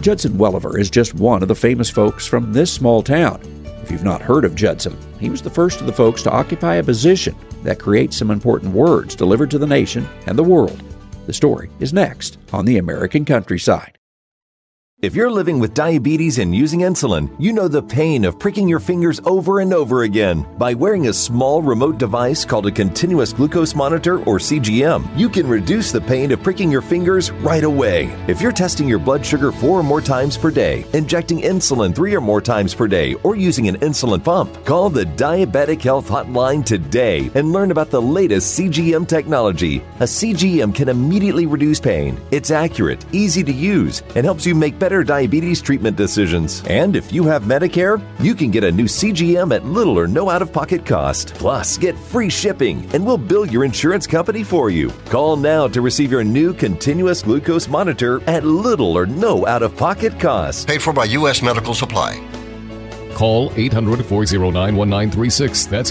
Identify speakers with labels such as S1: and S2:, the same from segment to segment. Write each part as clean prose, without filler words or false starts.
S1: Judson Welliver is just one of the famous folks from this small town. If you've not heard of Judson, he was the first of the folks to occupy a position that creates some important words delivered to the nation and the world. The story is next on the American Countryside.
S2: If you're living with diabetes and using insulin, you know the pain of pricking your fingers over and over again. By wearing a small remote device called a continuous glucose monitor, or CGM, you can reduce the pain of pricking your fingers right away. If you're testing your blood sugar 4 or more times per day, injecting insulin 3 or more times per day, or using an insulin pump, call the Diabetic Health Hotline today and learn about the latest CGM technology. A CGM can immediately reduce pain. It's accurate, easy to use, and helps you make better diabetes treatment decisions. And if you have Medicare, you can get a new CGM at little or no out-of-pocket cost. Plus, get free shipping, and we'll bill your insurance company for you. Call now to receive your new continuous glucose monitor at little or no out-of-pocket cost.
S3: Paid for by U.S. Medical Supply.
S4: Call 800-409-1936. That's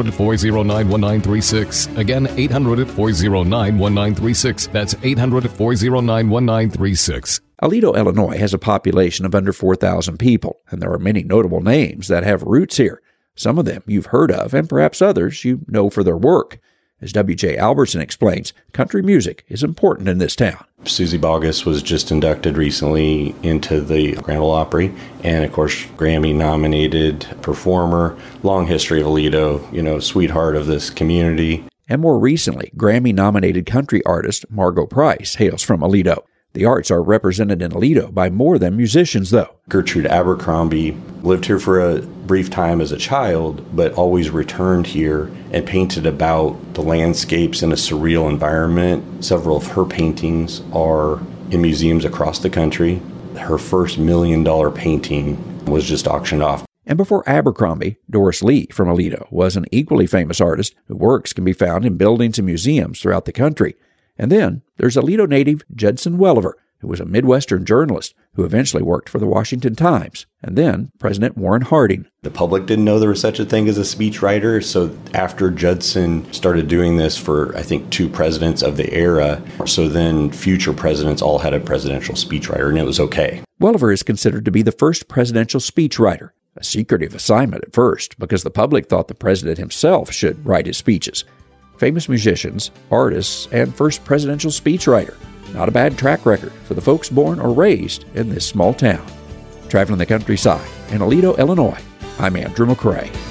S4: 800-409-1936. Again, 800-409-1936. That's 800-409-1936.
S1: Aledo, Illinois has a population of under 4,000 people, and there are many notable names that have roots here. Some of them you've heard of, and perhaps others you know for their work. As W.J. Albertson explains, country music is important in this town.
S5: Susie Boggess was just inducted recently into the Grand Ole Opry, and of course, Grammy-nominated performer, long history of Aledo, sweetheart of this community.
S1: And more recently, Grammy-nominated country artist Margo Price hails from Aledo. The arts are represented in Aledo by more than musicians, though.
S5: Gertrude Abercrombie lived here for a brief time as a child, but always returned here and painted about the landscapes in a surreal environment. Several of her paintings are in museums across the country. Her first $1 million painting was just auctioned off.
S1: And before Abercrombie, Doris Lee from Aledo was an equally famous artist whose works can be found in buildings and museums throughout the country. And then there's Aledo native Judson Welliver, who was a Midwestern journalist who eventually worked for the Washington Times, and then President Warren Harding.
S5: The public didn't know there was such a thing as a speechwriter, so after Judson started doing this for, I think, 2 presidents of the era, so then future presidents all had a presidential speechwriter, and it was okay.
S1: Welliver is considered to be the first presidential speechwriter, a secretive assignment at first because the public thought the president himself should write his speeches. Famous musicians, artists, and first presidential speechwriter. Not a bad track record for the folks born or raised in this small town. Traveling the countryside in Aledo, Illinois, I'm Andrew McCrae.